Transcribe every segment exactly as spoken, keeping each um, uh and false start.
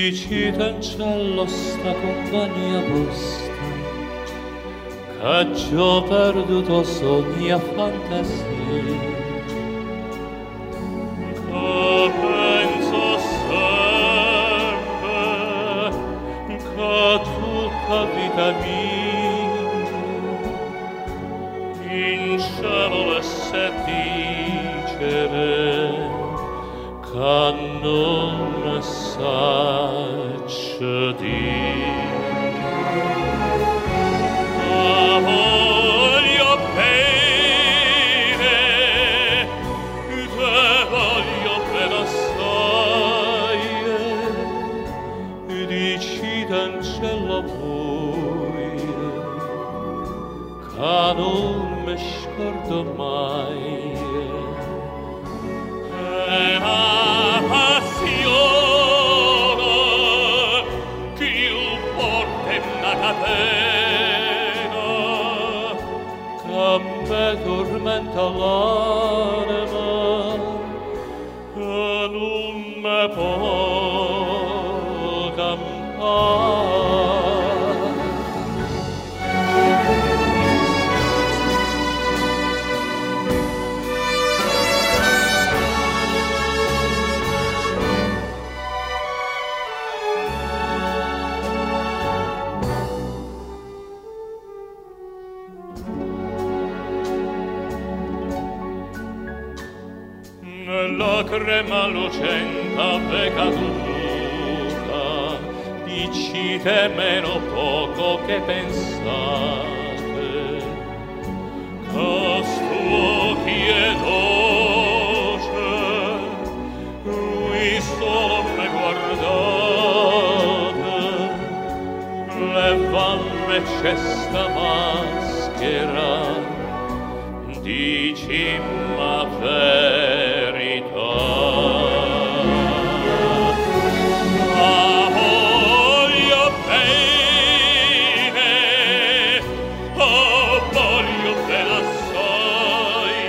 Dicite in cielo sta compagnia vostra, che già perduto sogni e fantasie, che penso sempre che tutta vita mia in cielo lascia dicere che non saccio dire. Ma voglio bene, te voglio bene assai, dicite in cielo voi, che non mi scordo mai. E la passione che io porto in una catena, che me tormenta l'anima, che non me può campare. La crema lucenta è caduta, dicite meno poco che pensate, costuo chiedoce, lui solo me guardate, levanme c'è sta maschera, dicimma verità. Ma voglio bene, oh voglio bene assai,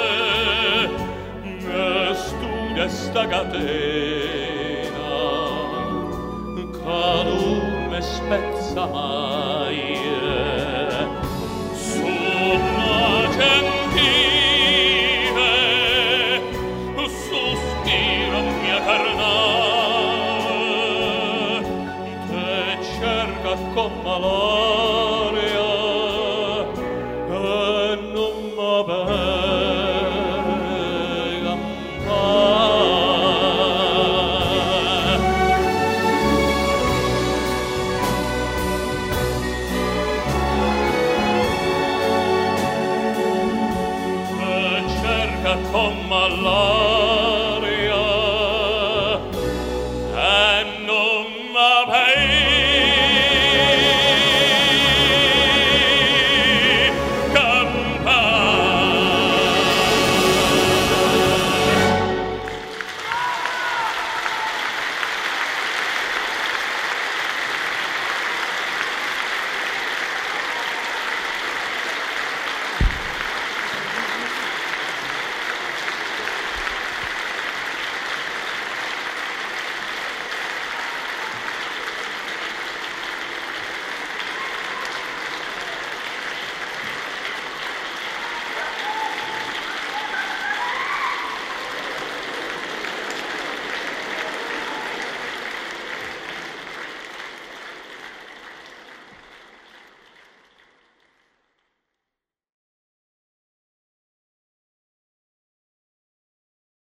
e studia sta catena, che non me spezza mai. Sono gentile, sospiro mia carnale, te cerca con malaria e non m'avega mai. Te cerca con malaria